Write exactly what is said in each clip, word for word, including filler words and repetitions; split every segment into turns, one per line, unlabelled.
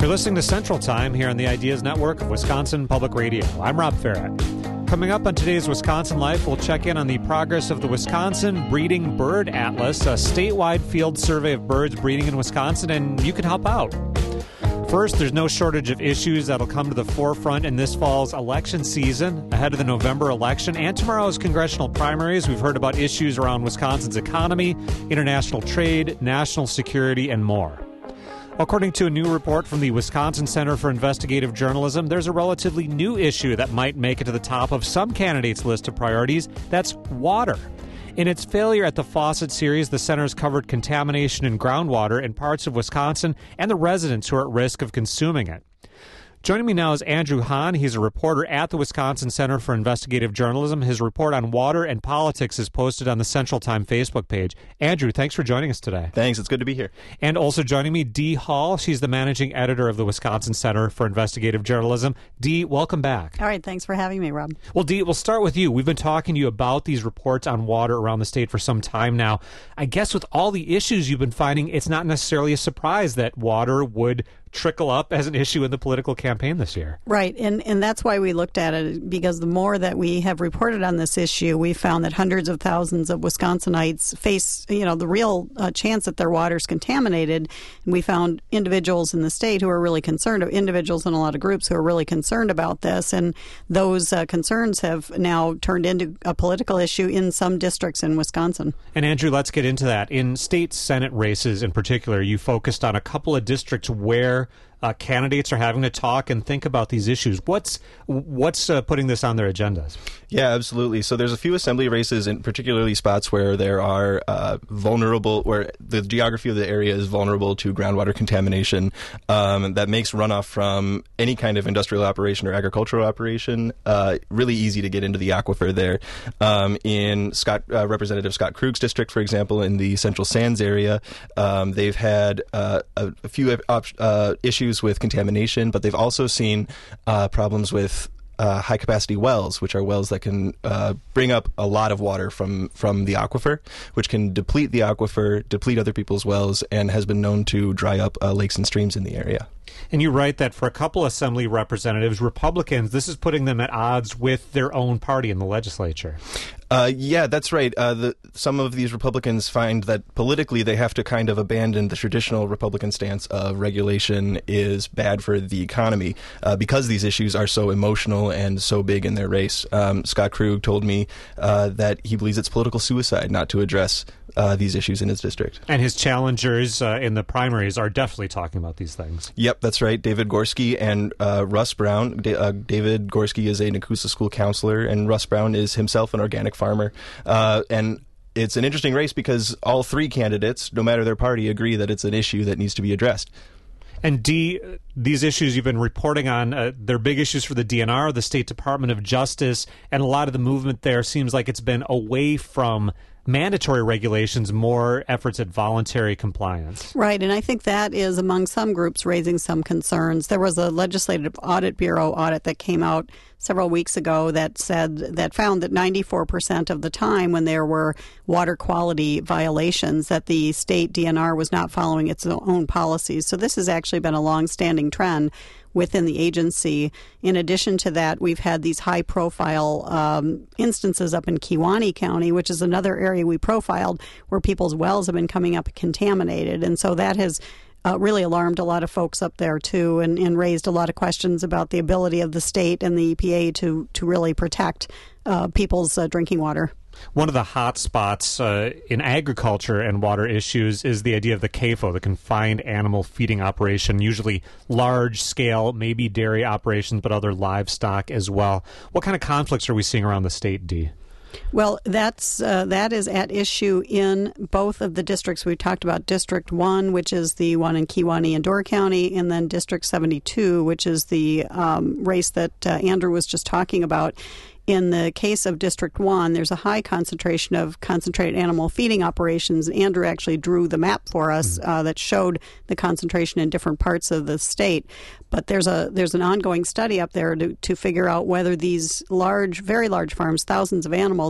You're listening to Central Time here on the Ideas Network of Wisconsin Public Radio. I'm Rob Farrett. Coming up on today's Wisconsin Life, we'll check in on the progress of the Wisconsin Breeding Bird Atlas, a statewide field survey of birds breeding in Wisconsin, and you can help out. First, there's no shortage of issues that'll come to the forefront in this fall's election season, ahead of the November election and tomorrow's congressional primaries. We've heard about issues around Wisconsin's economy, international trade, national security, and more. According to a new report from the Wisconsin Center for Investigative Journalism, there's a relatively new issue that might make it to the top of some candidates' list of priorities. That's water. In its Failure at the Faucet series, the center's covered contamination in groundwater in parts of Wisconsin and the residents who are at risk of consuming it. Joining me now is Andrew Hahn. He's a reporter at the Wisconsin Center for Investigative Journalism. His report on water and politics is posted on the Central Time Facebook page. Andrew, thanks for joining us today.
Thanks. It's good to be here.
And also joining me, Dee Hall. She's the managing editor of the Wisconsin Center for Investigative Journalism. Dee, welcome back.
All right. Thanks for having me, Rob.
Well, Dee, we'll start with you. We've been talking to you about these reports on water around the state for some time now. I guess with all the issues you've been finding, it's not necessarily a surprise that water would trickle up as an issue in the political campaign this year.
Right, and and that's why we looked at it, because the more that we have reported on this issue, we found that hundreds of thousands of Wisconsinites face, you know, the real uh, chance that their water's contaminated. And we found individuals in the state who are really concerned, individuals in a lot of groups who are really concerned about this, and those uh, concerns have now turned into a political issue in some districts in Wisconsin.
And Andrew, let's get into that. In state Senate races in particular, you focused on a couple of districts where Uh, candidates are having to talk and think about these issues. What's what's uh, putting this on their agendas?
Yeah, absolutely. So there's a few assembly races, in particularly spots where there are uh, vulnerable, where the geography of the area is vulnerable to groundwater contamination um, that makes runoff from any kind of industrial operation or agricultural operation uh, really easy to get into the aquifer there. Um, in Scott, uh, Representative Scott Krug's district, for example, in the Central Sands area, um, they've had uh, a, a few op- uh, issues with contamination, but they've also seen uh, problems with uh, high-capacity wells, which are wells that can uh, bring up a lot of water from, from the aquifer, which can deplete the aquifer, deplete other people's wells, and has been known to dry up uh, lakes and streams in the area.
And you write that for a couple assembly representatives, Republicans, this is putting them at odds with their own party in the legislature.
Uh, yeah, that's right. Uh, the, some of these Republicans find that politically they have to kind of abandon the traditional Republican stance of regulation is bad for the economy uh, because these issues are so emotional and so big in their race. Um, Scott Krug told me uh, that he believes it's political suicide not to address uh, these issues in his district.
And his challengers uh, in the primaries are definitely talking about these things.
Yep, that's right. David Gorski and uh, Russ Brown. Da- uh, David Gorski is a Nakusa school counselor, and Russ Brown is himself an organic farmer. Uh, and it's an interesting race because all three candidates, no matter their party, agree that it's an issue that needs to be addressed.
And Dee, these issues you've been reporting on, uh, they're big issues for the D N R, the State Department of Justice, and a lot of the movement there seems like it's been away from mandatory regulations, more efforts at voluntary compliance.
Right, and I think that is among some groups raising some concerns. There was a Legislative Audit Bureau audit that came out several weeks ago that said that found that ninety-four percent of the time when there were water quality violations that the state D N R was not following its own policies. So this has actually been a long-standing trend within the agency. In addition to that, we've had these high-profile um, instances up in Kewaunee County, which is another area we profiled, where people's wells have been coming up contaminated. And so that has uh, really alarmed a lot of folks up there, too, and, and raised a lot of questions about the ability of the state and the E P A to, to really protect uh, people's uh, drinking water.
One of the hot spots uh, in agriculture and water issues is the idea of the C A F O, the Confined Animal Feeding Operation, usually large-scale, maybe dairy operations, but other livestock as well. What kind of conflicts are we seeing around the state, Dee?
Well, that's uh, that is at issue in both of the districts. We talked about District one, which is the one in Kewaunee and Door County, and then District seventy-two, which is the um, race that uh, Andrew was just talking about. In the case of District one, there's a high concentration of concentrated animal feeding operations. Andrew actually drew the map for us uh, that showed the concentration in different parts of the state. But there's a there's an ongoing study up there to, to figure out whether these large, very large farms, thousands of animals,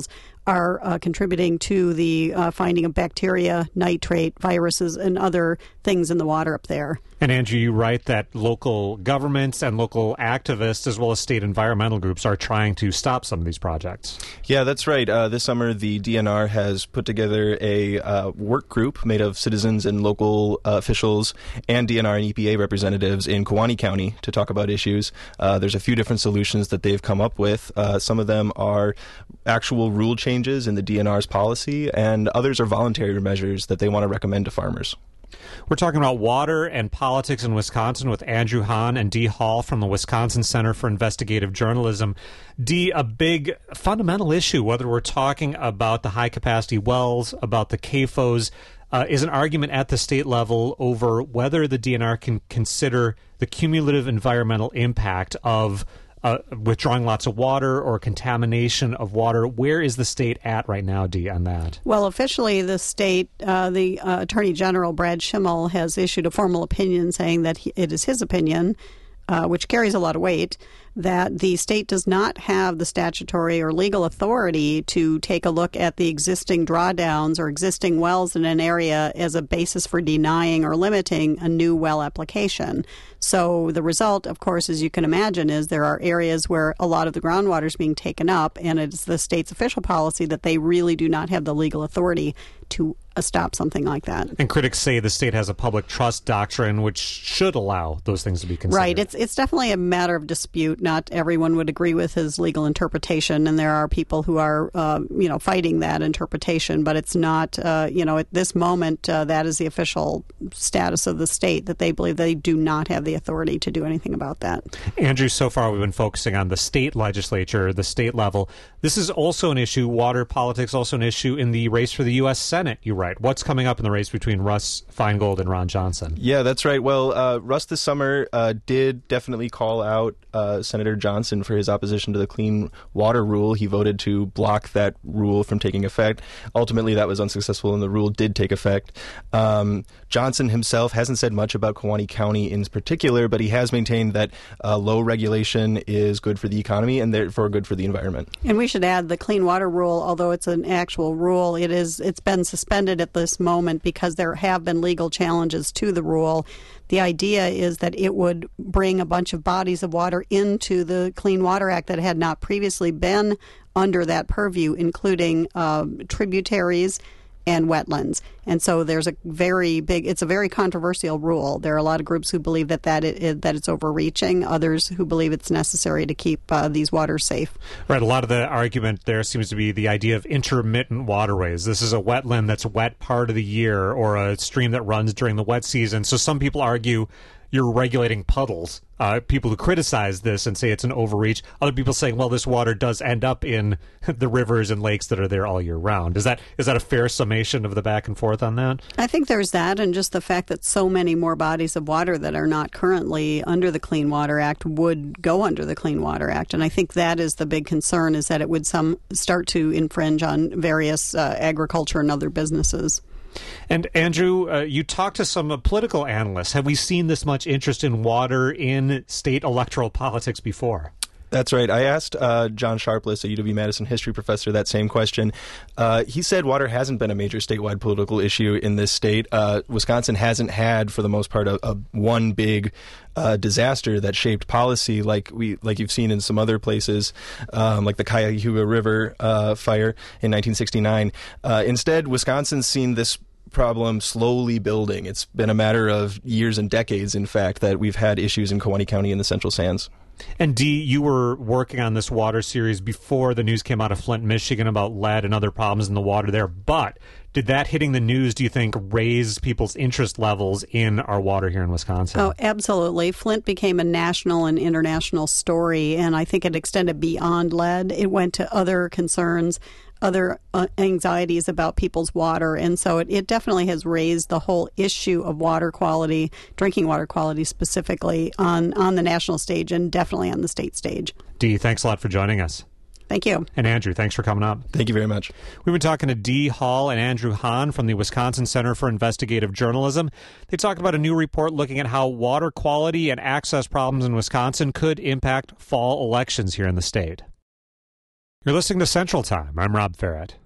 are uh, contributing to the uh, finding of bacteria, nitrate, viruses, and other things in the water up there.
And Andrew, you write that local governments and local activists, as well as state environmental groups, are trying to stop some of these projects.
Yeah, that's right. Uh, this summer, the D N R has put together a uh, work group made of citizens and local uh, officials and D N R and E P A representatives in Kewaunee County to talk about issues. Uh, there's a few different solutions that they've come up with. Uh, some of them are actual rule changes in the D N R's policy, and others are voluntary measures that they want to recommend to farmers.
We're talking about water and politics in Wisconsin with Andrew Hahn and Dee Hall from the Wisconsin Center for Investigative Journalism. Dee, a big fundamental issue, whether we're talking about the high-capacity wells, about the C A F Os, uh, is an argument at the state level over whether the D N R can consider the cumulative environmental impact of Uh, withdrawing lots of water or contamination of water. Where is the state at right now, Dee, on that?
Well, officially, the state, uh, the uh, Attorney General, Brad Schimmel, has issued a formal opinion saying that he, it is his opinion, uh, which carries a lot of weight, that the state does not have the statutory or legal authority to take a look at the existing drawdowns or existing wells in an area as a basis for denying or limiting a new well application. So the result, of course, as you can imagine, is there are areas where a lot of the groundwater is being taken up, and it's the state's official policy that they really do not have the legal authority to uh, stop something like that.
And critics say the state has a public trust doctrine which should allow those things to be considered.
Right. It's it's definitely a matter of dispute. Not everyone would agree with his legal interpretation, and there are people who are, uh, you know, fighting that interpretation. But it's not, uh, you know, at this moment, uh, that is the official status of the state, that they believe they do not have the authority to do anything about that.
Andrew, so far we've been focusing on the state legislature, the state level. This is also an issue, water politics, also an issue in the race for the U S Senate, you write. What's coming up in the race between Russ Feingold and Ron Johnson?
Yeah, that's right. Well, uh, Russ this summer uh, did definitely call out uh, Senator Johnson for his opposition to the Clean Water Rule. He voted to block that rule from taking effect. Ultimately, that was unsuccessful, and the rule did take effect. Um, Johnson himself hasn't said much about Kewaunee County in particular, but he has maintained that uh, low regulation is good for the economy and therefore good for the environment.
And we should add the Clean Water Rule, although it's an actual rule, it is, it's been suspended at this moment because there have been legal challenges to the rule. The idea is that it would bring a bunch of bodies of water into the Clean Water Act that had not previously been under that purview, including uh, tributaries and wetlands. And so there's a very big, it's a very controversial rule. There are a lot of groups who believe that that, it, that it's overreaching, others who believe it's necessary to keep uh, these waters safe.
Right. A lot of the argument there seems to be the idea of intermittent waterways. This is a wetland that's wet part of the year, or a stream that runs during the wet season. So some people argue you're regulating puddles. Uh, people who criticize this and say it's an overreach. Other people saying, well, this water does end up in the rivers and lakes that are there all year round. Is that is that a fair summation of the back and forth on that?
I think there's that, and just the fact that so many more bodies of water that are not currently under the Clean Water Act would go under the Clean Water Act. And I think that is the big concern, is that it would some start to infringe on various uh, agriculture and other businesses.
And Andrew, uh, you talked to some uh, political analysts. Have we seen this much interest in water in state electoral politics before?
That's right. I asked uh, John Sharpless, a U W-Madison history professor, that same question. Uh, he said water hasn't been a major statewide political issue in this state. Uh, Wisconsin hasn't had, for the most part, a, a one big uh, disaster that shaped policy like we like you've seen in some other places, um, like the Cuyahoga River uh, fire in nineteen sixty-nine. Uh, instead, Wisconsin's seen this problem slowly building. It's been a matter of years and decades, in fact, that we've had issues in Kewaunee County and the Central Sands.
And Dee, you were working on this water series before the news came out of Flint, Michigan about lead and other problems in the water there. But did that hitting the news, do you think, raise people's interest levels in our water here in Wisconsin?
Oh, absolutely. Flint became a national and international story, and I think it extended beyond lead. It went to other concerns, other uh, anxieties about people's water. And so it, it definitely has raised the whole issue of water quality, drinking water quality specifically, on, on the national stage and definitely on the state stage.
Dee, thanks a lot for joining us.
Thank you.
And Andrew, thanks for coming up.
Thank you very much.
We've been talking to Dee Hall and Andrew Hahn from the Wisconsin Center for Investigative Journalism. They talked about a new report looking at how water quality and access problems in Wisconsin could impact fall elections here in the state. You're listening to Central Time. I'm Rob Ferret.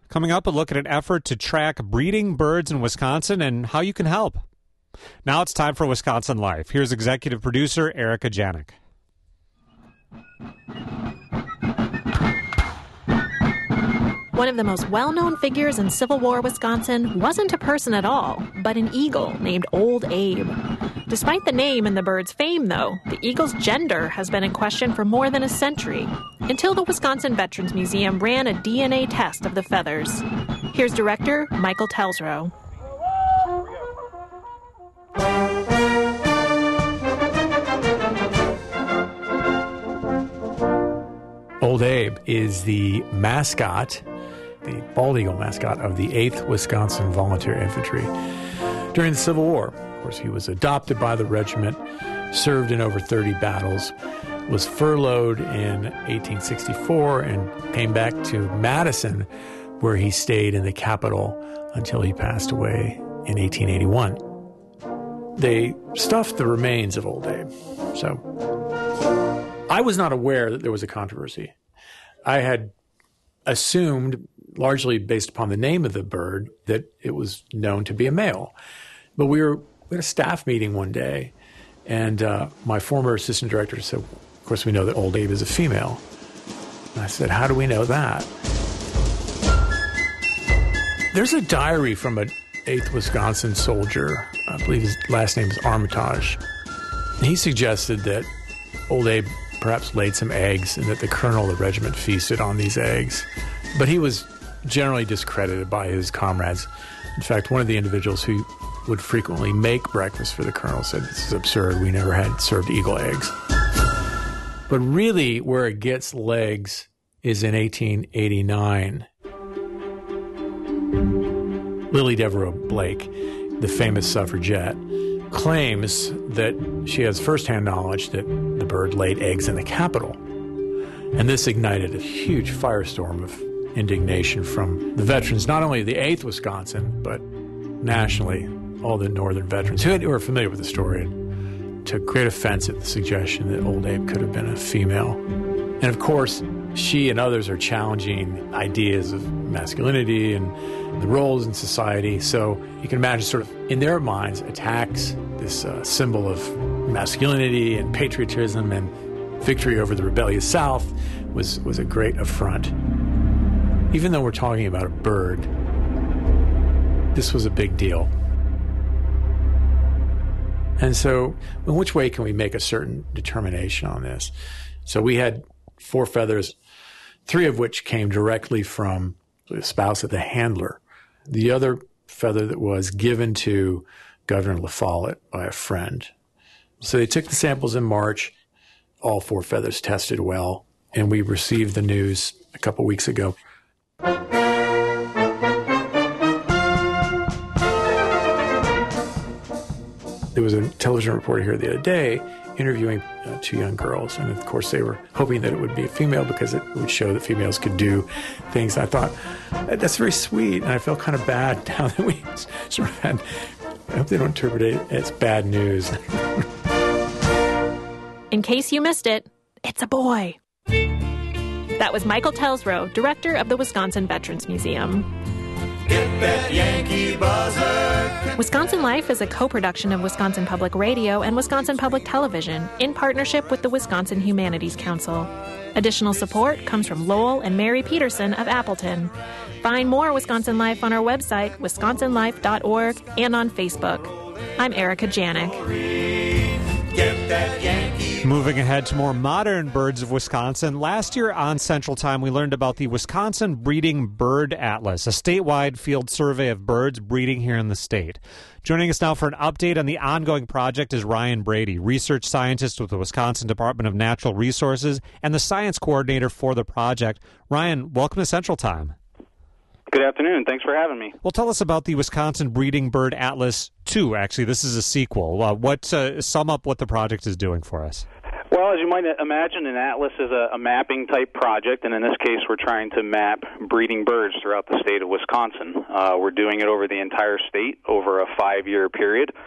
Coming up, a look at an effort to track breeding birds in Wisconsin and how you can help. Now it's time for Wisconsin Life. Here's executive producer Erica Janik.
One of the most well-known figures in Civil War Wisconsin wasn't a person at all, but an eagle named Old Abe. Despite the name and the bird's fame, though, the eagle's gender has been in question for more than a century, until the Wisconsin Veterans Museum ran a D N A test of the feathers. Here's director Michael Telsrow.
Old Abe is the mascot, the bald eagle mascot of the eighth Wisconsin Volunteer Infantry. During the Civil War, of course, he was adopted by the regiment, served in over thirty battles, was furloughed in eighteen sixty-four, and came back to Madison, where he stayed in the capital until he passed away in eighteen eighty-one. They stuffed the remains of Old Abe. So I was not aware that there was a controversy. I had assumed, largely based upon the name of the bird, that it was known to be a male. But we were we had a staff meeting one day, and uh, my former assistant director said, of course, we know that Old Abe is a female. And I said, how do we know that? There's a diary from an eighth Wisconsin soldier. I believe his last name is Armitage. He suggested that Old Abe perhaps laid some eggs and that the colonel of the regiment feasted on these eggs. But he was generally discredited by his comrades. In fact, one of the individuals who would frequently make breakfast for the colonel said, this is absurd, we never had served eagle eggs. But really, where it gets legs is in eighteen eighty-nine. Lily Devereaux Blake, the famous suffragette, claims that she has firsthand knowledge that the bird laid eggs in the Capitol. And this ignited a huge firestorm of indignation from the veterans, not only the eighth Wisconsin, but nationally, all the northern veterans who were familiar with the story, and took great offense at the suggestion that Old Abe could have been a female. And of course, she and others are challenging ideas of masculinity and the roles in society. So you can imagine, sort of in their minds, attacks, this uh, symbol of masculinity and patriotism and victory over the rebellious South, was, was a great affront. Even though we're talking about a bird, this was a big deal. And so, in which way can we make a certain determination on this? So we had four feathers, three of which came directly from the spouse of the handler. The other feather that was given to Governor La Follette by a friend. So they took the samples in March. All four feathers tested well, and we received the news a couple weeks ago. There was a television reporter here the other day interviewing uh, two young girls, and of course they were hoping that it would be a female because it would show that females could do things. I thought, that's very sweet, and I felt kind of bad now that we sort of had, I hope they don't interpret it as bad news.
In case you missed it, it's a boy. That was Michael Telsrow, director of the Wisconsin Veterans Museum.
Get that Yankee buzzer.
Wisconsin Life is a co-production of Wisconsin Public Radio and Wisconsin Public Television in partnership with the Wisconsin Humanities Council. Additional support comes from Lowell and Mary Peterson of Appleton. Find more Wisconsin Life on our website, wisconsin life dot org, and on Facebook. I'm Erica Janik.
Get that Yankee.
Moving ahead to more modern birds of Wisconsin, last year on Central Time we learned about the Wisconsin Breeding Bird Atlas, a statewide field survey of birds breeding here in the state. Joining us now for an update on the ongoing project is Ryan Brady, research scientist with the Wisconsin Department of Natural Resources and the science coordinator for the project. Ryan, welcome to Central Time.
Good afternoon. Thanks for having me.
Well, tell us about the Wisconsin Breeding Bird Atlas two. Actually, this is a sequel. Uh, what uh, sum up what the project is doing for us?
Well, as you might imagine, an atlas is a, a mapping-type project, and in this case, we're trying to map breeding birds throughout the state of Wisconsin. Uh, we're doing it over the entire state over a five-year period,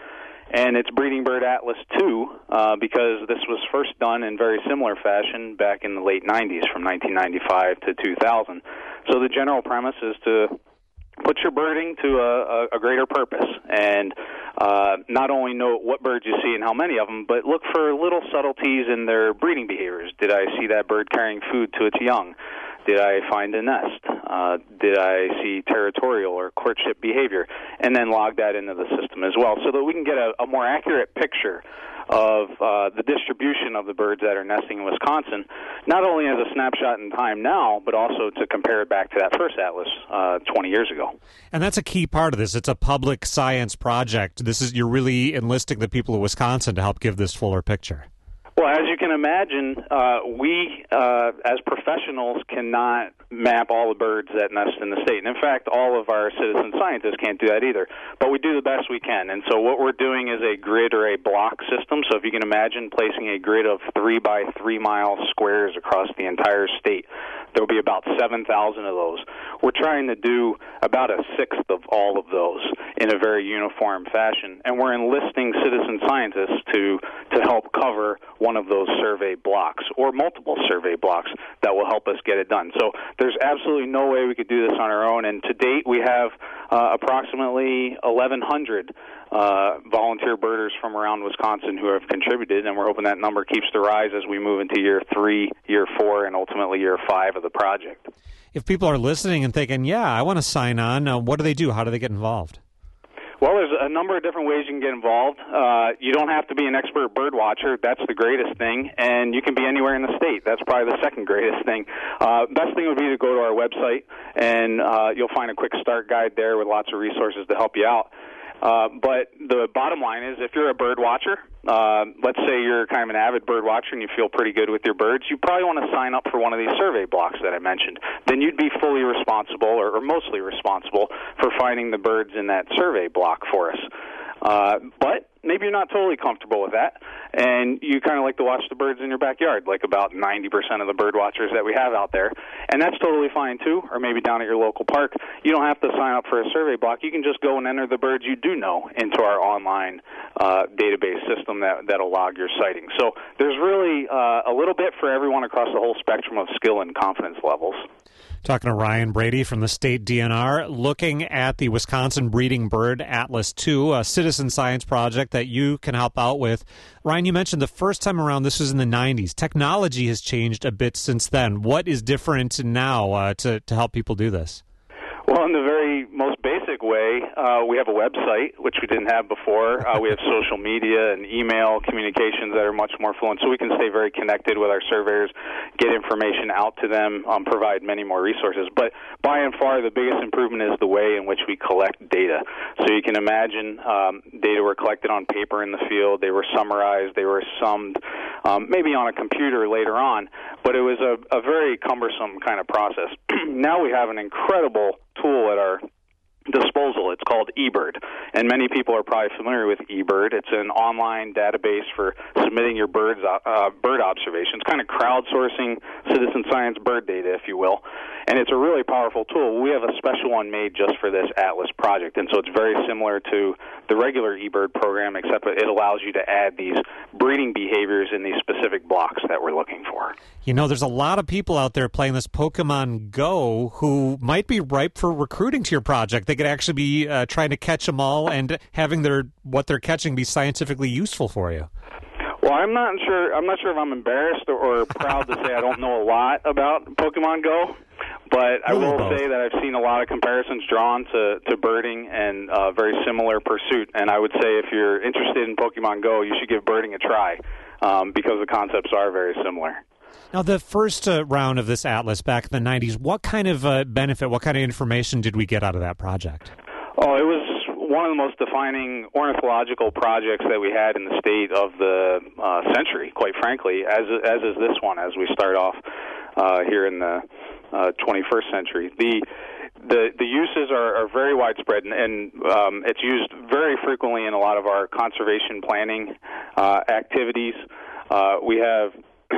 And it's Breeding Bird Atlas two uh, because this was first done in very similar fashion back in the late nineties, from nineteen ninety-five to two thousand. So the general premise is to put your birding to a, a, a greater purpose, and uh, not only know what birds you see and how many of them, but look for little subtleties in their breeding behaviors. Did I see that bird carrying food to its young? Did I find a nest? Uh, did I see territorial or courtship behavior? And then log that into the system as well, so that we can get a, a more accurate picture of uh, the distribution of the birds that are nesting in Wisconsin, not only as a snapshot in time now, but also to compare it back to that first atlas uh, twenty years ago.
And that's a key part of this. It's a public science project. This is you're really enlisting the people of Wisconsin to help give this fuller picture.
Well, as you can imagine, uh, we, uh, as professionals, cannot map all the birds that nest in the state. And in fact, all of our citizen scientists can't do that either. But we do the best we can. And so what we're doing is a grid or a block system. So if you can imagine placing a grid of three by three mile squares across the entire state, there will be about seven thousand of those. We're trying to do about a sixth of all of those in a very uniform fashion. And we're enlisting citizen scientists to, to help cover one of those survey blocks or multiple survey blocks that will help us get it done. So there's absolutely no way we could do this on our own. And to date, we have uh, approximately eleven hundred uh, volunteer birders from around Wisconsin who have contributed, and we're hoping that number keeps to rise as we move into year three, year four, and ultimately year five of the project.
If people are listening and thinking, yeah, I want to sign on, uh, what do they do? How do they get involved?
Well, there's a number of different ways you can get involved. Uh, you don't have to be an expert bird watcher. That's the greatest thing. And you can be anywhere in the state. That's probably the second greatest thing. Uh, best thing would be to go to our website, and uh, you'll find a quick start guide there with lots of resources to help you out. Uh, but the bottom line is, if you're a bird watcher, uh, let's say you're kind of an avid bird watcher and you feel pretty good with your birds, you probably want to sign up for one of these survey blocks that I mentioned. Then you'd be fully responsible, or, or mostly responsible, for finding the birds in that survey block for us. Uh, but maybe you're not totally comfortable with that, and you kind of like to watch the birds in your backyard, like about ninety percent of the bird watchers that we have out there, and that's totally fine too, or maybe down at your local park. You don't have to sign up for a survey block. You can just go and enter the birds you do know into our online uh, database system that, that'll log your sightings. So there's really uh, a little bit for everyone across the whole spectrum of skill and confidence levels.
Talking to Ryan Brady from the state D N R, looking at the Wisconsin Breeding Bird Atlas two, a citizen science project that you can help out with. Ryan, you mentioned the first time around this was in the nineties. Technology has changed a bit since then. What is different now uh, to, to help people do this?
Well, in the very most basic way, uh, we have a website, which we didn't have before. Uh, we have social media and email communications that are much more fluent, so we can stay very connected with our surveyors, get information out to them, um, provide many more resources. But by and far, the biggest improvement is the way in which we collect data. So you can imagine um, data were collected on paper in the field. They were summarized. They were summed, um, maybe on a computer later on. But it was a, a very cumbersome kind of process. Now we have an incredible tool at our disposal. It's called eBird, and many people are probably familiar with eBird. It's an online database for submitting your birds, uh, bird observations, kind of crowdsourcing citizen science bird data, if you will. And it's a really powerful tool. We have a special one made just for this Atlas project, and so it's very similar to the regular eBird program, except that it allows you to add these breeding behaviors in these specific blocks that we're looking for.
You know, there's a lot of people out there playing this Pokemon Go who might be ripe for recruiting to your project. They could actually be uh, trying to catch them all and having their what they're catching be scientifically useful for you.
Well, I'm not sure. I'm not sure if I'm embarrassed or, or proud to say I don't know a lot about Pokemon Go, but I will say that I've seen a lot of comparisons drawn to, to birding and uh, very similar pursuit. And I would say if you're interested in Pokemon Go, you should give birding a try um, because the concepts are very similar.
Now, the first uh, round of this atlas back in the nineties, what kind of uh, benefit, what kind of information did we get out of that project?
Oh, it was one of the most defining ornithological projects that we had in the state of the uh, century, quite frankly, as as is this one as we start off uh, here in the uh, twenty-first century. The The the uses are, are very widespread, and, and um, it's used very frequently in a lot of our conservation planning uh, activities. Uh, we have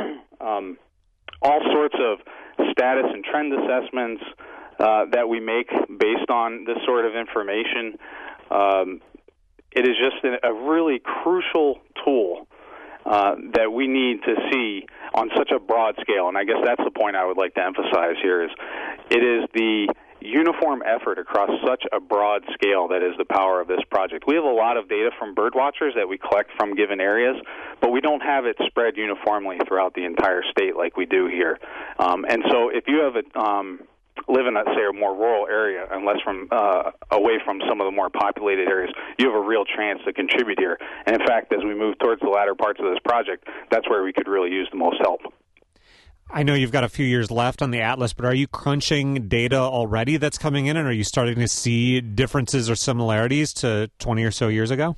um, all sorts of status and trend assessments uh, that we make based on this sort of information. Um, it is just a really crucial tool uh, that we need to see on such a broad scale. And I guess that's the point I would like to emphasize here is it is the uniform effort across such a broad scale that is the power of this project. We have a lot of data from bird watchers that we collect from given areas, but we don't have it spread uniformly throughout the entire state like we do here. Um, and so if you have a um, live in, a, say, a more rural area and less from uh, away from some of the more populated areas, you have a real chance to contribute here. And in fact, as we move towards the latter parts of this project, that's where we could really use the most help.
I know you've got a few years left on the Atlas, but are you crunching data already that's coming in, and are you starting to see differences or similarities to twenty or so years ago?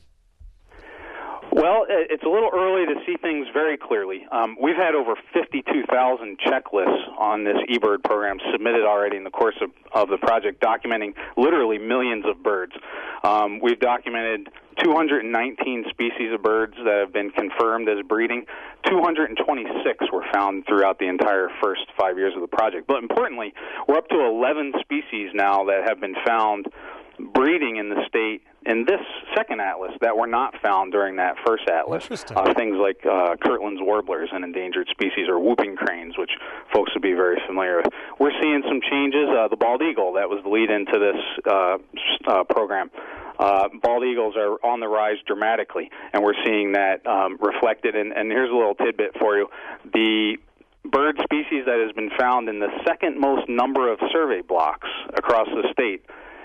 Well, it's a little early to see things very clearly. Um, we've had over fifty-two thousand checklists on this eBird program submitted already in the course of, of the project, documenting literally millions of birds. Um, we've documented two hundred nineteen species of birds that have been confirmed as breeding. two hundred twenty-six were found throughout the entire first five years of the project. But importantly, we're up to eleven species now that have been found breeding in the state in this second atlas that were not found during that first atlas. Uh, things like uh, Kirtland's warblers, an endangered species, or whooping cranes, which folks would be very familiar with. We're seeing some changes. Uh, the bald eagle, that was the lead into this uh, uh, program. Uh, bald eagles are on the rise dramatically, and we're seeing that um, reflected. And, and here's a little tidbit for you. The bird species that has been found in the second most number of survey blocks across the state,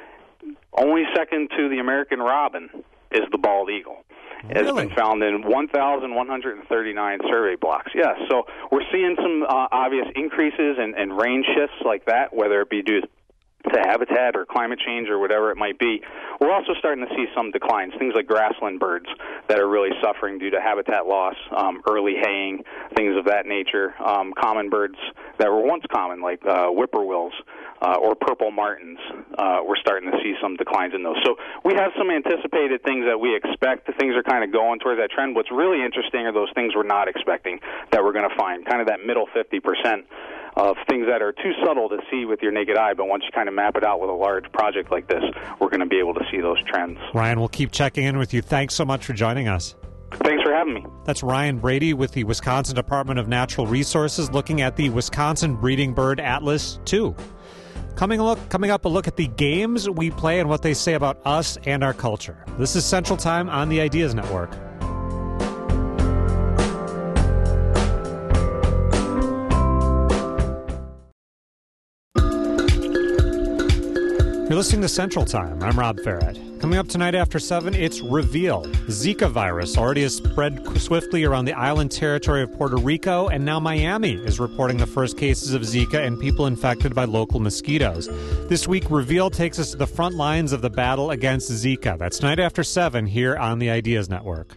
only second to the American robin, is the bald eagle. Really? It's been found in one thousand one hundred thirty-nine survey blocks. Yes, so we're seeing some uh, obvious increases and, and range shifts like that, whether it be due to habitat or climate change or whatever it might be. We're also starting to see some declines, things like grassland birds that are really suffering due to habitat loss, um, early haying, things of that nature. Um, common birds that were once common, like uh, whippoorwills uh, or purple martins, uh, we're starting to see some declines in those. So we have some anticipated things that we expect. The things are kind of going towards that trend. What's really interesting are those things we're not expecting that we're going to find, kind of that middle fifty percent. Of things that are too subtle to see with your naked eye, but once you kind of map it out with a large project like this, we're going to be able to see those trends.
Ryan, we'll keep checking in with you. Thanks so much for joining us.
Thanks for having me.
That's Ryan Brady with the Wisconsin Department of Natural Resources looking at the Wisconsin Breeding Bird Atlas two. Coming, look, coming up, a look at the games we play and what they say about us and our culture. This is Central Time on the Ideas Network. You're listening to Central Time. I'm Rob Farrett. Coming up tonight after seven, it's Reveal. Zika virus already has spread swiftly around the island territory of Puerto Rico, and now Miami is reporting the first cases of Zika and people infected by local mosquitoes. This week, Reveal takes us to the front lines of the battle against Zika. That's tonight after seven here on the Ideas Network.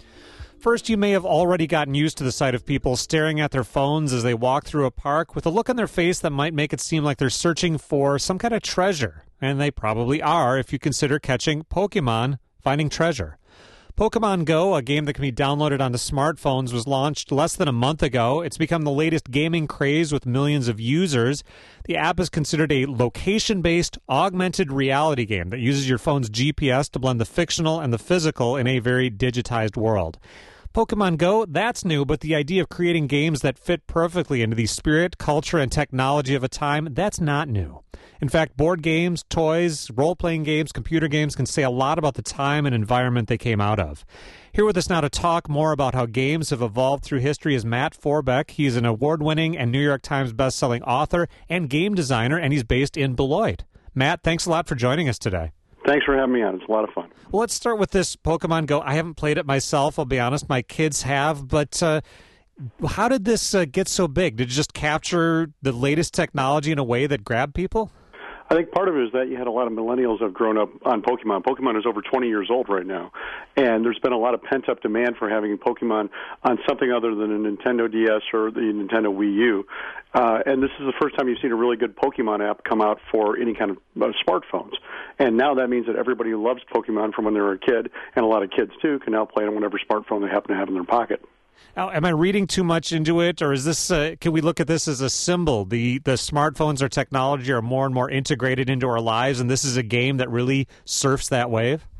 First, you may have already gotten used to the sight of people staring at their phones as they walk through a park with a look on their face that might make it seem like they're searching for some kind of treasure. And they probably are if you consider catching Pokemon finding treasure. Pokemon Go, a game that can be downloaded onto smartphones, was launched less than a month ago. It's become the latest gaming craze with millions of users. The app is considered a location-based augmented reality game that uses your phone's G P S to blend the fictional and the physical in a very digitized world. Pokemon Go, that's new, but the idea of creating games that fit perfectly into the spirit, culture, and technology of a time, that's not new. In fact, board games, toys, role-playing games, computer games can say a lot about the time and environment they came out of. Here with us now to talk more about how games have evolved through history is Matt Forbeck. He's an award-winning and New York Times best-selling author and game designer, and he's based in Beloit. Matt, thanks a lot for joining us today.
Thanks for having me on. It's a lot of fun.
Well, let's start with this Pokemon Go. I haven't played it myself, I'll be honest. My kids have, but uh, how did this uh, get so big? Did it just capture the latest technology in a way that grabbed people?
I think part of it is that you had a lot of millennials that have grown up on Pokemon. Pokemon is over twenty years old right now, and there's been a lot of pent-up demand for having Pokemon on something other than a Nintendo D S or the Nintendo Wii U. Uh, and this is the first time you've seen a really good Pokemon app come out for any kind of uh, smartphones. And now that means that everybody who loves Pokemon from when they were a kid, and a lot of kids too, can now play it on whatever smartphone they happen to have in their pocket.
Now, am I reading too much into it, or is this? Uh, can we look at this as a symbol? The the smartphones or technology are more and more integrated into our lives, and this is a game that really surfs that wave?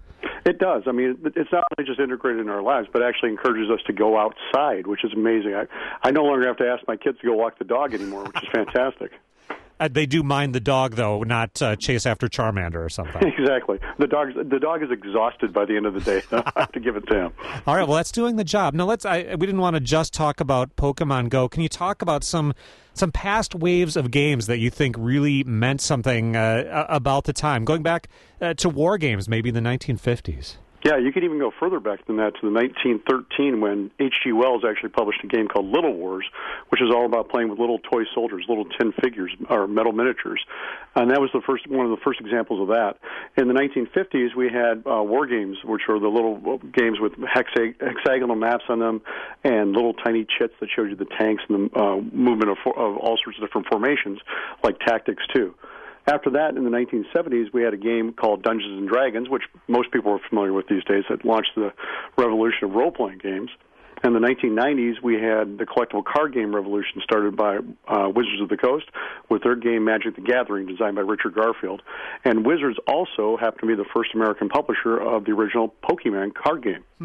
It does. I mean, it's not only just integrated in our lives, but actually encourages us to go outside, which is amazing. I, I no longer have to ask my kids to go walk the dog anymore, which is fantastic.
Uh, they do mind the dog, though, not uh, chase after Charmander or something.
Exactly. The dog, the dog is exhausted by the end of the day. I have to give it to him.
All right, well, that's doing the job. Now, let's. I, we didn't want to just talk about Pokemon Go. Can you talk about some some past waves of games that you think really meant something uh, about the time, going back uh, to war games, maybe in the nineteen fifties?
Yeah, you could even go further back than that to the nineteen thirteen when H G Wells actually published a game called Little Wars, which is all about playing with little toy soldiers, little tin figures or metal miniatures, and that was the first one of the first examples of that. In the nineteen fifties, we had uh, war games, which were the little games with hexa- hexagonal maps on them and little tiny chits that showed you the tanks and the uh, movement of, of all sorts of different formations, like Tactics two. After that, in the nineteen seventies, we had a game called Dungeons and Dragons, which most people are familiar with these days, that launched the revolution of role-playing games. In the nineteen nineties, we had the collectible card game revolution started by uh, Wizards of the Coast with their game Magic the Gathering, designed by Richard Garfield. And Wizards also happened to be the first American publisher of the original Pokemon card game.
Hmm.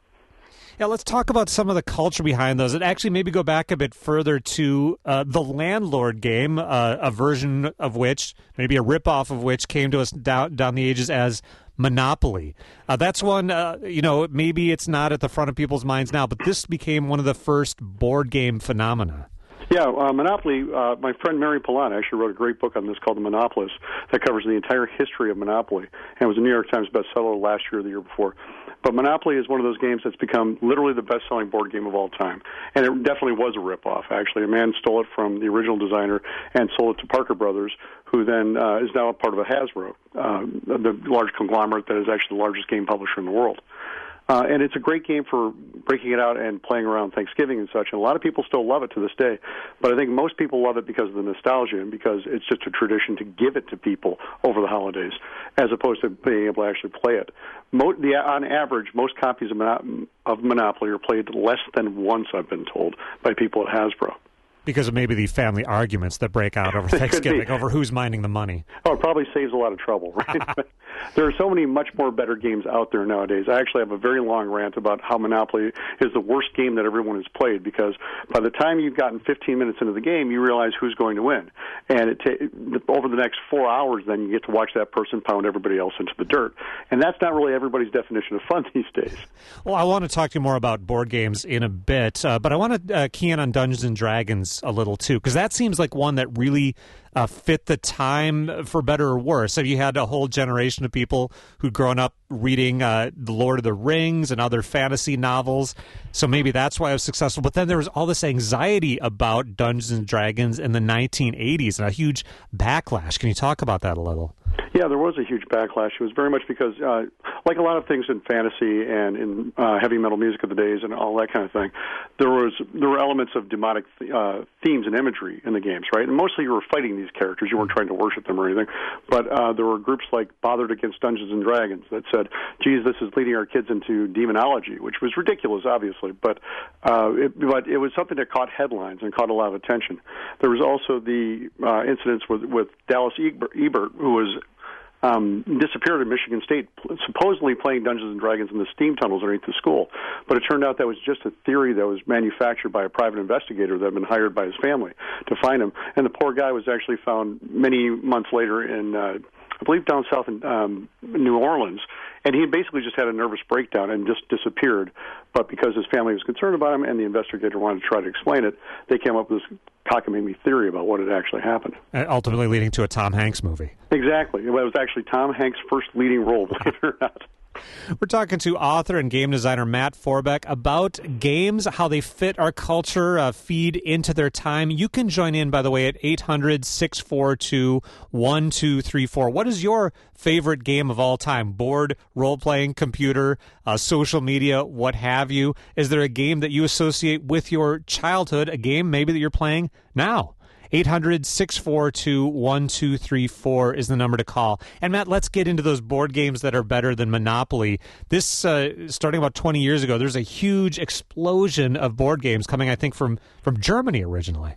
Yeah, let's talk about some of the culture behind those. And actually maybe go back a bit further to uh, the Landlord game, uh, a version of which, maybe a ripoff of which, came to us down, down the ages as Monopoly. Uh, that's one, uh, you know, maybe it's not at the front of people's minds now, but this became one of the first board game phenomena.
Yeah, uh, Monopoly, uh, my friend Mary Polana actually wrote a great book on this called The Monopolist that covers the entire history of Monopoly, and it was a New York Times bestseller last year or the year before. But Monopoly is one of those games that's become literally the best-selling board game of all time, and it definitely was a rip-off, actually. A man stole it from the original designer and sold it to Parker Brothers, who then uh, is now a part of a Hasbro, uh, the large conglomerate that is actually the largest game publisher in the world. Uh, and it's a great game for breaking it out and playing around Thanksgiving and such. And a lot of people still love it to this day. But I think most people love it because of the nostalgia and because it's just a tradition to give it to people over the holidays, as opposed to being able to actually play it. Mo- the, on average, most copies of, Mon- of Monopoly are played less than once, I've been told, by people at Hasbro.
Because of maybe the family arguments that break out over Thanksgiving, over who's minding the money.
Oh, it probably saves a lot of trouble, right? There are so many much more better games out there nowadays. I actually have a very long rant about how Monopoly is the worst game that everyone has played, because by the time you've gotten fifteen minutes into the game, you realize who's going to win. And it ta- over the next four hours, then you get to watch that person pound everybody else into the dirt. And that's not really everybody's definition of fun these days.
Well, I want to talk to you more about board games in a bit, uh, but I want to uh, key in on Dungeons and Dragons a little too, because that seems like one that really uh, fit the time, for better or worse. So you had a whole generation of people who'd grown up reading uh, The Lord of the Rings and other fantasy novels, so maybe that's why it was successful. But then there was all this anxiety about Dungeons and Dragons in the nineteen eighties and a huge backlash. Can you talk about that a little?
Yeah, there was a huge backlash. It was very much because, uh, like a lot of things in fantasy and in uh, heavy metal music of the days and all that kind of thing, there was there were elements of demonic uh, themes and imagery in the games, right? And mostly you were fighting these characters. You weren't trying to worship them or anything. But uh, there were groups like Bothered Against Dungeons and Dragons that said, geez, this is leading our kids into demonology, which was ridiculous, obviously. But, uh, it, but it was something that caught headlines and caught a lot of attention. There was also the uh, incidents with, with Dallas Ebert, who was Um, disappeared in Michigan State, supposedly playing Dungeons and Dragons in the steam tunnels underneath the school. But it turned out that was just a theory that was manufactured by a private investigator that had been hired by his family to find him. And the poor guy was actually found many months later in, uh, I believe, down south in um, New Orleans. And he basically just had a nervous breakdown and just disappeared. But because his family was concerned about him and the investigator wanted to try to explain it, they came up with this cockamamie theory about what had actually happened.
And ultimately leading to a Tom Hanks movie.
Exactly. It was actually Tom Hanks' first leading role, believe it or not.
We're talking to author and game designer Matt Forbeck about games, how they fit our culture, uh, feed into their time. You can join in, by the way, at eight hundred, six four two, one two three four. What is your favorite game of all time? Board, role-playing, computer, uh, social media, what have you? Is there a game that you associate with your childhood, a game maybe that you're playing now? eight hundred, six four two, one two three four is the number to call. And, Matt, let's get into those board games that are better than Monopoly. This, uh, starting about twenty years ago, there's a huge explosion of board games coming, I think, from, from Germany originally.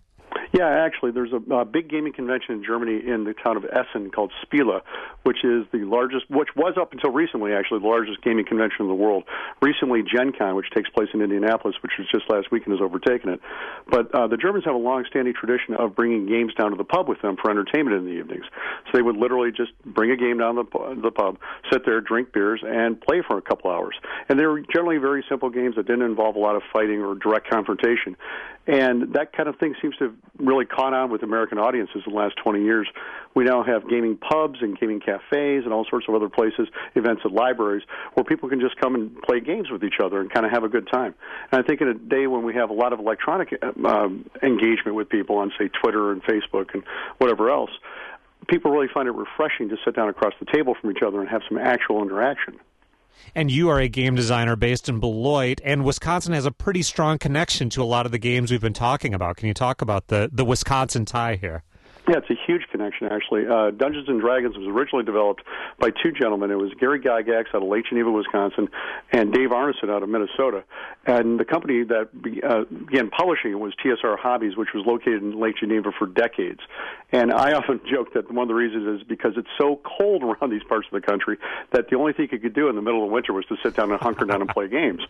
Yeah, actually, there's a, a big gaming convention in Germany in the town of Essen called Spiele, which is the largest, which was up until recently, actually, the largest gaming convention in the world. Recently, Gen Con, which takes place in Indianapolis, which was just last weekend, has overtaken it. But uh, the Germans have a long-standing tradition of bringing games down to the pub with them for entertainment in the evenings. So they would literally just bring a game down to the, the pub, sit there, drink beers, and play for a couple hours. And they were generally very simple games that didn't involve a lot of fighting or direct confrontation. And that kind of thing seems to have really caught on with American audiences in the last twenty years. We now have gaming pubs and gaming cafes and all sorts of other places, events at libraries, where people can just come and play games with each other and kind of have a good time. And I think in a day when we have a lot of electronic um, engagement with people on, say, Twitter and Facebook and whatever else, people really find it refreshing to sit down across the table from each other and have some actual interaction.
And you are a game designer based in Beloit, and Wisconsin has a pretty strong connection to a lot of the games we've been talking about. Can you talk about the, the Wisconsin tie here?
Yeah, it's a huge connection, actually. Uh, Dungeons and Dragons was originally developed by two gentlemen. It was Gary Gygax out of Lake Geneva, Wisconsin, and Dave Arneson out of Minnesota. And the company that be, uh, began publishing it was T S R Hobbies, which was located in Lake Geneva for decades. And I often joke that one of the reasons is because it's so cold around these parts of the country that the only thing you could do in the middle of winter was to sit down and hunker down and play games.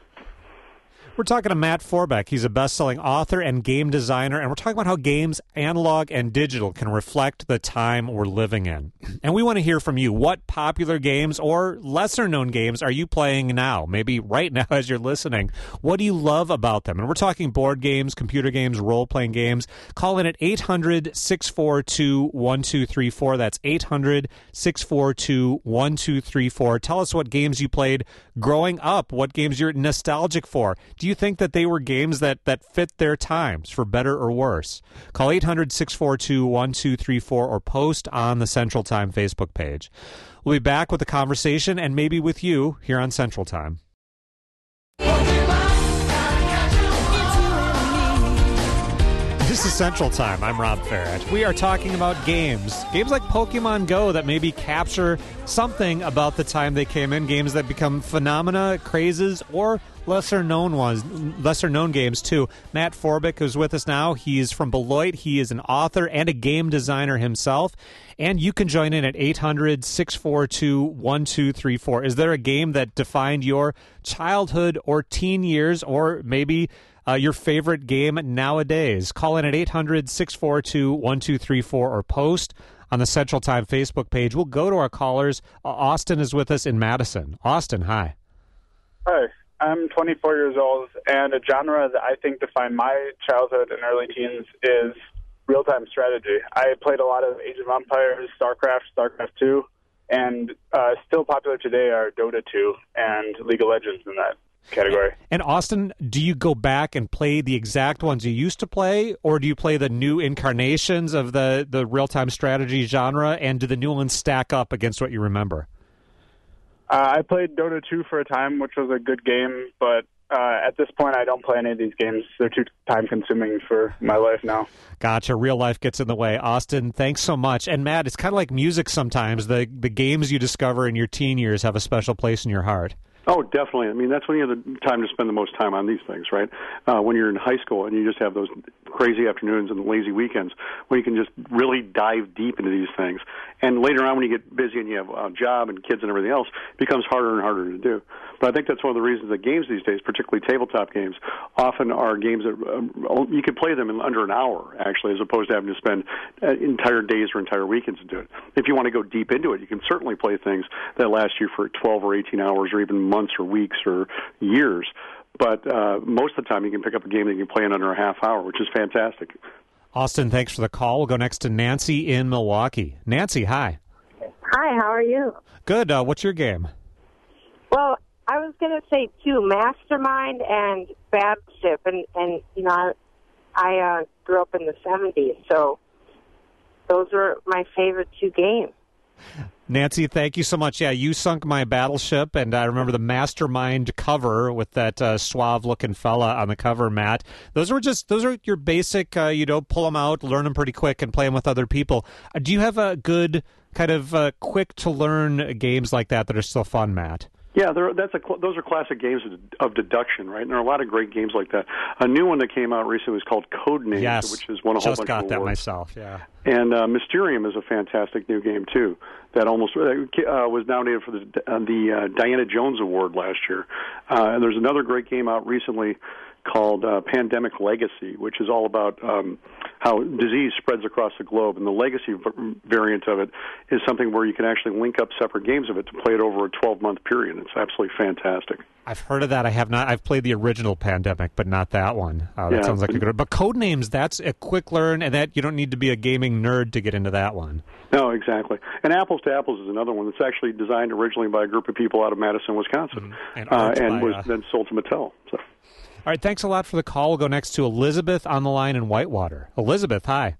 We're talking to Matt Forbeck. He's a best-selling author and game designer, and we're talking about how games, analog and digital, can reflect the time we're living in. And we want to hear from you. What popular games or lesser-known games are you playing now? Maybe right now as you're listening. What do you love about them? And we're talking board games, computer games, role-playing games. Call in at eight hundred, six four two, one two three four. That's eight hundred, six four two, one two three four. Tell us what games you played growing up, what games you're nostalgic for. Do you think that they were games that, that fit their times, for better or worse? Call eight hundred, six four two, one two three four or post on the Central Time Facebook page. We'll be back with the conversation and maybe with you here on Central Time. This is Central Time. I'm Rob Ferret. We are talking about games. Games like Pokemon Go that maybe capture something about the time they came in. Games that become phenomena, crazes, or lesser-known ones, lesser-known games, too. Matt Forbeck is with us now. He's from Beloit. He is an author and a game designer himself. And you can join in at eight hundred, six four two, one two three four. Is there a game that defined your childhood or teen years, or maybe Uh, your favorite game nowadays? Call in at eight hundred, six four two, one two three four or post on the Central Time Facebook page. We'll go to our callers. Uh, Austin is with us in Madison. Austin, hi.
Hi, I'm twenty-four years old, and a genre that I think defined my childhood and early teens is real-time strategy. I played a lot of Age of Empires, StarCraft, StarCraft two, and uh, still popular today are Dota two and League of Legends in that category.
And Austin, do you go back and play the exact ones you used to play, or do you play the new incarnations of the, the real-time strategy genre, and do the new ones stack up against what you remember?
Uh, I played Dota two for a time, which was a good game, but uh, at this point I don't play any of these games. They're too time-consuming for my life now.
Gotcha. Real life gets in the way. Austin, thanks so much. And Matt, it's kind of like music sometimes. The, the games you discover in your teen years have a special place in your heart.
Oh, definitely. I mean, that's when you have the time to spend the most time on these things, right? Uh, when you're in high school and you just have those crazy afternoons and lazy weekends when you can just really dive deep into these things. And later on when you get busy and you have a job and kids and everything else, it becomes harder and harder to do. But I think that's one of the reasons that games these days, particularly tabletop games, often are games that um, you can play them in under an hour, actually, as opposed to having to spend uh, entire days or entire weekends to do it. If you want to go deep into it, you can certainly play things that last you for twelve or eighteen hours or even months or weeks or years. But uh, most of the time you can pick up a game that you can play in under a half hour, which is fantastic.
Austin, thanks for the call. We'll go next to Nancy in Milwaukee. Nancy, hi.
Hi, how are you?
Good. Uh, what's your game?
Well, I was going to say, too, Mastermind and Battleship. And, and you know, I, I uh, grew up in the seventies, so those were my favorite two games.
Nancy, thank you so much. Yeah, you sunk my Battleship, and I remember the Mastermind cover with that uh, suave-looking fella on the cover, Matt. Those were just those are your basic. Uh, you know, pull them out, learn them pretty quick, and play them with other people. Uh, do you have a good kind of uh, quick to learn games like that that are still fun, Matt?
Yeah, there, that's a, those are classic games of, of deduction, right? And there are a lot of great games like that. A new one that came out recently was called Codenames,
yes.
which has won a whole
Just
bunch
got
of
that
awards.
myself, yeah.
And uh, Mysterium is a fantastic new game, too, that almost uh, was nominated for the, uh, the uh, Diana Jones Award last year. Uh, and there's another great game out recently called uh, Pandemic Legacy, which is all about um, how disease spreads across the globe. And the legacy v- variant of it is something where you can actually link up separate games of it to play it over a twelve-month period. It's absolutely fantastic.
I've heard of that. I have not. I've played the original Pandemic, but not that one. Uh, that
Yeah,
sounds like
but-
a good one. But Codenames, that's a quick learn, and that you don't need to be a gaming nerd to get into that one.
No, exactly. And Apples to Apples is another one that's actually designed originally by a group of people out of Madison, Wisconsin,
Mm-hmm. And
uh,
art's
and
by,
was
uh,
then sold to Mattel. So.
All right, thanks a lot for the call. We'll go next to Elizabeth on the line in Whitewater. Elizabeth, hi.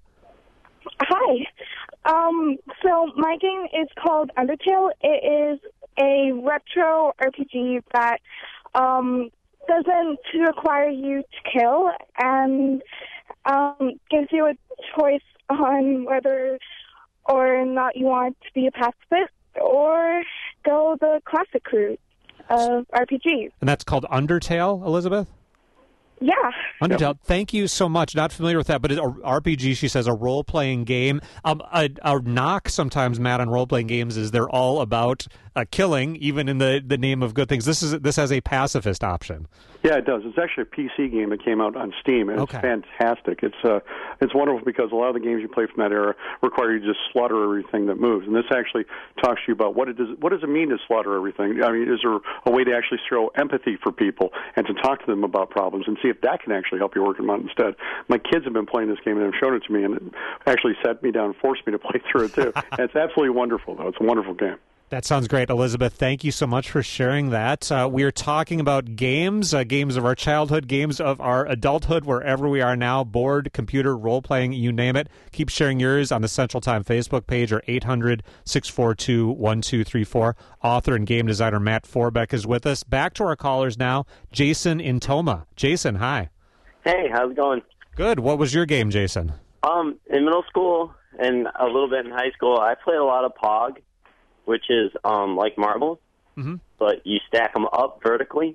Hi. Um, so my game is called Undertale. It is a retro R P G that um, doesn't require you to kill and um, gives you a choice on whether or not you want to be a pacifist or go the classic route of R P Gs.
And that's called Undertale, Elizabeth?
Yeah.
Undertale,
Yep.
thank you so much. Not familiar with that, but it's a R P G, she says, a role-playing game. Um, a, a knock sometimes, Matt, on role-playing games is they're all about uh, killing, even in the, the name of good things. This is this has a pacifist option.
Yeah, it does. It's actually a P C game that came out on Steam, and
Okay.
it's fantastic. It's uh, it's wonderful because a lot of the games you play from that era require you to just slaughter everything that moves, and this actually talks to you about what it does. What does it mean to slaughter everything? I mean, is there a way to actually show empathy for people and to talk to them about problems and see if that can actually help you work them out instead? My kids have been playing this game and have shown it to me, and it actually sat me down and forced me to play through it too. And it's absolutely wonderful, though. It's a wonderful game.
That sounds great, Elizabeth. Thank you so much for sharing that. Uh, we are talking about games, uh, games of our childhood, games of our adulthood, wherever we are now, board, computer, role-playing, you name it. Keep sharing yours on the Central Time Facebook page or eight hundred, six four two, one two three four. Author and game designer Matt Forbeck is with us. Back to our callers now. Jason in Toma. Jason, hi.
Hey, how's it going?
Good. What was your game, Jason?
Um, in middle school and a little bit in high school, I played a lot of Pog, which is um, like marbles,
mm-hmm.
but you stack them up vertically.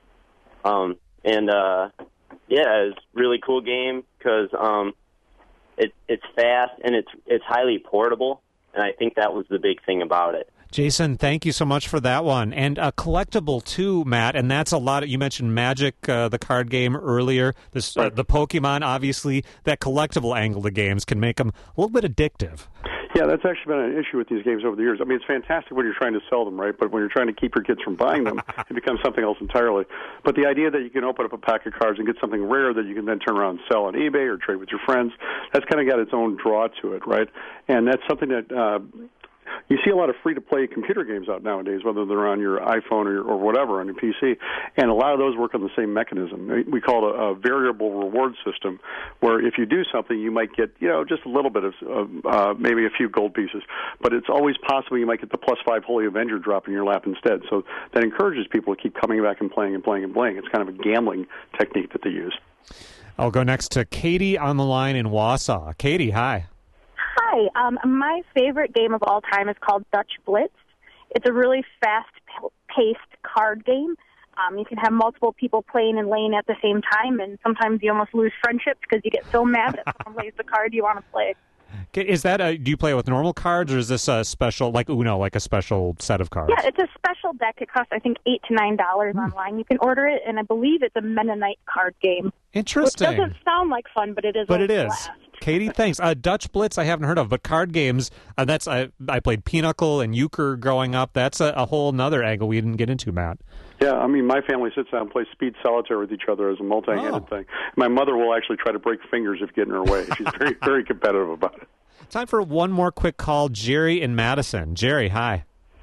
Um, and, uh, yeah, it's a really cool game because um, it, it's fast and it's it's highly portable, and I think that was the big thing about it.
Jason, thank you so much for that one. And a collectible, too, Matt, and that's a lot of, you mentioned Magic, uh, the card game earlier, this, uh, the Pokemon, obviously, that collectible angle to games can make them a little bit addictive.
Yeah, that's actually been an issue with these games over the years. I mean, it's fantastic when you're trying to sell them, right? But when you're trying to keep your kids from buying them, it becomes something else entirely. But the idea that you can open up a pack of cards and get something rare that you can then turn around and sell on eBay or trade with your friends, that's kind of got its own draw to it, right? And that's something that uh, you see a lot of free-to-play computer games out nowadays, whether they're on your iPhone or, or whatever, on your P C, and a lot of those work on the same mechanism. We call it a, a variable reward system, where if you do something, you might get, you know, just a little bit of, uh, maybe a few gold pieces, but it's always possible you might get the plus five Holy Avenger drop in your lap instead. So that encourages people to keep coming back and playing and playing and playing. It's kind of a gambling technique that they use.
I'll go next to Katie on the line in Wausau. Katie, hi.
Hi. Um, my favorite game of all time is called Dutch Blitz. It's a really fast-paced card game. Um, you can have multiple people playing and laying at the same time, and sometimes you almost lose friendships because you get so mad that someone plays the card you want to play.
Is that a, do you play with normal cards, or is this a special, like Uno, like a special set of cards?
Yeah, it's a special deck. It costs, I think, eight to nine dollars hmm. online. You can order it, and I believe it's a Mennonite card game.
Interesting.
Which doesn't sound like fun, but it is.
But
a
it is.
blast.
Katie, thanks. Uh, Dutch Blitz, I haven't heard of, but card games. Uh, that's I, I played Pinochle and Euchre growing up. That's a, a whole other angle we didn't get into, Matt.
Yeah, I mean, my family sits down and plays speed solitaire with each other as a multi-handed
Oh.
thing. My mother will actually try to break fingers if you get in her way. She's very, very competitive about it.
Time for one more quick call. Jerry in Madison. Jerry, hi.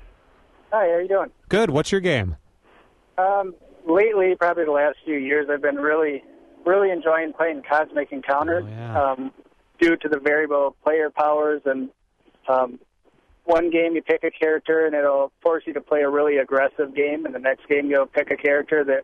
Hi, how are you doing?
Good. What's your game?
Um, lately, probably the last few years, I've been really, really enjoying playing Cosmic Encounters
Oh, yeah.
um, due to the variable player powers. And um, one game you pick a character and it'll force you to play a really aggressive game, and the next game you'll pick a character that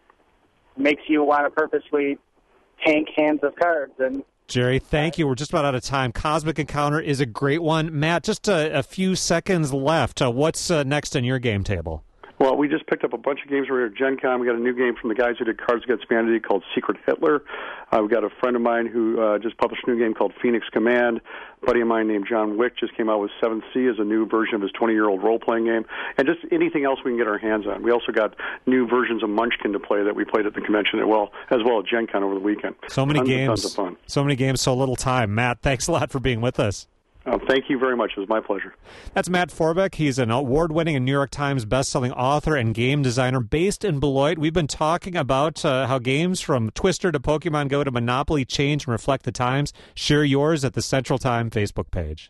makes you want to purposely tank hands of cards. And
Jerry, thank you. We're just about out of time. Cosmic Encounter is a great one. Matt, just a, a few seconds left. Uh, what's uh, next on your game table?
Well, we just picked up a bunch of games over here at Gen Con. We got a new game from the guys who did Cards Against Humanity called Secret Hitler. Uh, we got a friend of mine who uh, just published a new game called Phoenix Command. A buddy of mine named John Wick just came out with seven C as a new version of his twenty-year-old role-playing game. And just anything else we can get our hands on. We also got new versions of Munchkin to play that we played at the convention as well, as well at Gen Con over the weekend.
So many
tons
games.
And tons of fun.
So many games, so little time. Matt, thanks a lot for being with us.
Uh, thank you very much. It was my pleasure.
That's Matt Forbeck. He's an award-winning and New York Times best-selling author and game designer based in Beloit. We've been talking about uh, how games from Twister to Pokemon Go to Monopoly change and reflect the times. Share yours at the Central Time Facebook page.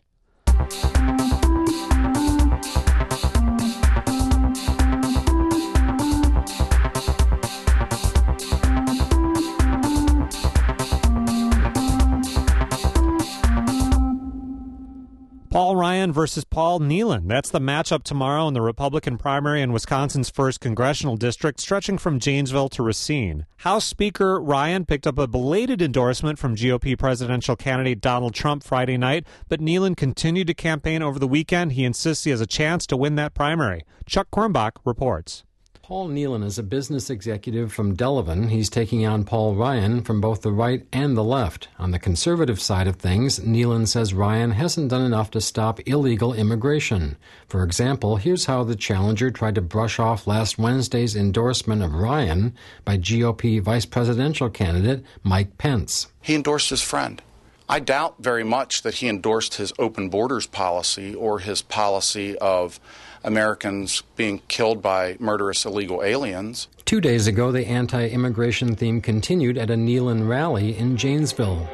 Paul Ryan versus Paul Nehlen. That's the matchup tomorrow in the Republican primary in Wisconsin's first congressional district, stretching from Janesville to Racine. House Speaker Ryan picked up a belated endorsement from G O P presidential candidate Donald Trump Friday night, but Nehlen continued to campaign over the weekend. He insists he has a chance to win that primary. Chuck Kornbach reports.
Paul Nehlen is a business executive from Delavan. He's taking on Paul Ryan from both the right and the left. On the conservative side of things, Nehlen says Ryan hasn't done enough to stop illegal immigration. For example, here's how the challenger tried to brush off last Wednesday's endorsement of Ryan by G O P vice presidential candidate Mike Pence.
He endorsed his friend. I doubt very much that he endorsed his open borders policy or his policy of Americans being killed by murderous illegal aliens.
Two days ago, the anti-immigration theme continued at a Nehlen rally in Janesville.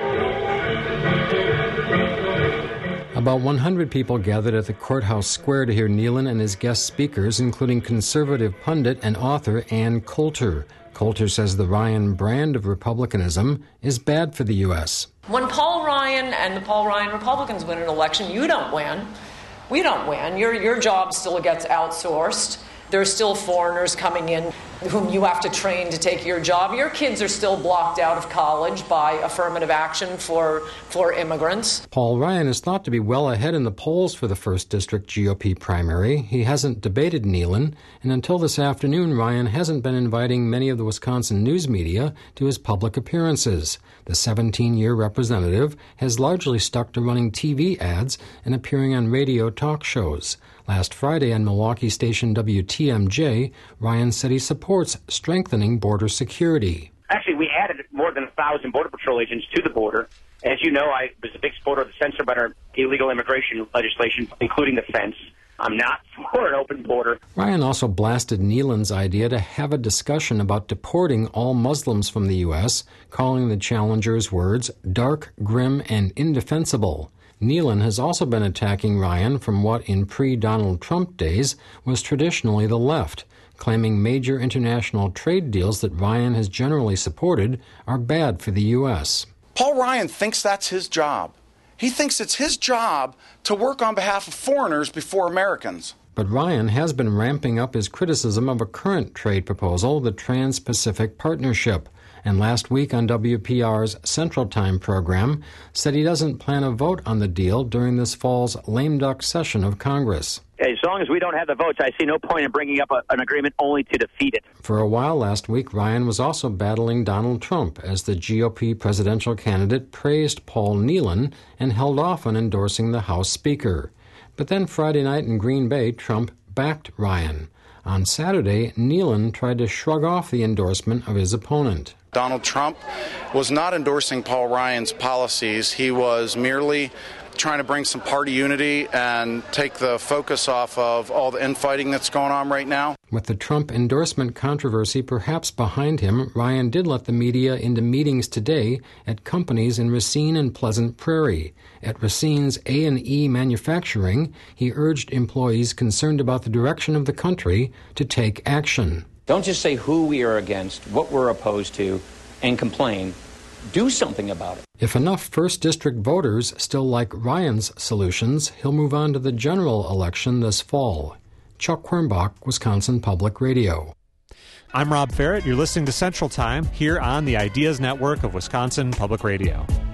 About one hundred people gathered at the courthouse square to hear Nehlen and his guest speakers, including conservative pundit and author Ann Coulter. Coulter says the Ryan brand of republicanism is bad for the U S.
When Paul Ryan and the Paul Ryan Republicans win an election, you don't win. We don't win. Your your job still gets outsourced. There's still foreigners coming in whom you have to train to take your job. Your kids are still blocked out of college by affirmative action for for immigrants.
Paul Ryan is thought to be well ahead in the polls for the first District G O P primary. He hasn't debated Nehlen, and until this afternoon, Ryan hasn't been inviting many of the Wisconsin news media to his public appearances. The seventeen-year representative has largely stuck to running T V ads and appearing on radio talk shows. Last Friday on Milwaukee station W T M J, Ryan said he supports strengthening border security.
Actually, we added more than a thousand Border Patrol agents to the border. As you know, I was a big supporter of the censor by our illegal immigration legislation, including the fence. I'm not for an open border.
Ryan also blasted Nehlen's idea to have a discussion about deporting all Muslims from the U S, calling the challenger's words dark, grim, and indefensible. Nehlen has also been attacking Ryan from what in pre-Donald Trump days was traditionally the left, claiming major international trade deals that Ryan has generally supported are bad for the U S.
Paul Ryan thinks that's his job. He thinks it's his job to work on behalf of foreigners before Americans.
But Ryan has been ramping up his criticism of a current trade proposal, the Trans-Pacific Partnership, and last week on W P R's Central Time program said he doesn't plan a vote on the deal during this fall's lame duck session of Congress.
As long as we don't have the votes, I see no point in bringing up a, an agreement only to defeat it.
For a while last week, Ryan was also battling Donald Trump as the G O P presidential candidate praised Paul Nehlen and held off on endorsing the House Speaker. But then Friday night in Green Bay, Trump backed Ryan. On Saturday, Nehlen tried to shrug off the endorsement of his opponent.
Donald Trump was not endorsing Paul Ryan's policies. He was merely trying to bring some party unity and take the focus off of all the infighting that's going on right now.
With the Trump endorsement controversy perhaps behind him, Ryan did let the media into meetings today at companies in Racine and Pleasant Prairie. At Racine's A and E Manufacturing, he urged employees concerned about the direction of the country to take action.
Don't just say who we are against, what we're opposed to, and complain. Do something about it.
If enough First District voters still like Ryan's solutions, he'll move on to the general election this fall. Chuck Kornbach, Wisconsin Public Radio.
I'm Rob Ferrett. You're listening to Central Time here on the Ideas Network of Wisconsin Public Radio.